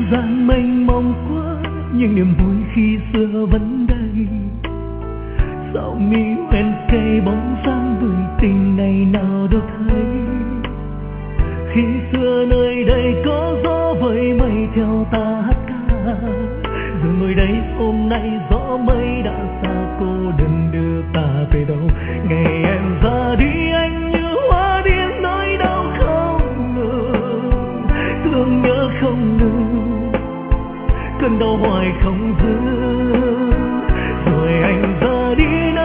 gian mênh mông quá, nhưng niềm vui khi xưa vẫn đây. Dạo mi quen cây bóng dáng gửi tình này nào đâu thấy. Khi xưa nơi đây có gió với mây theo ta hát ca, giờ ngồi đây hôm nay gió mây đã xa, cô đơn đưa ta về đâu. Ngày em ra đi anh như hoa điên, nỗi đau không ngừng, thương nhớ không ngừng, cơn đau hoài không dứt. Rồi anh ra đi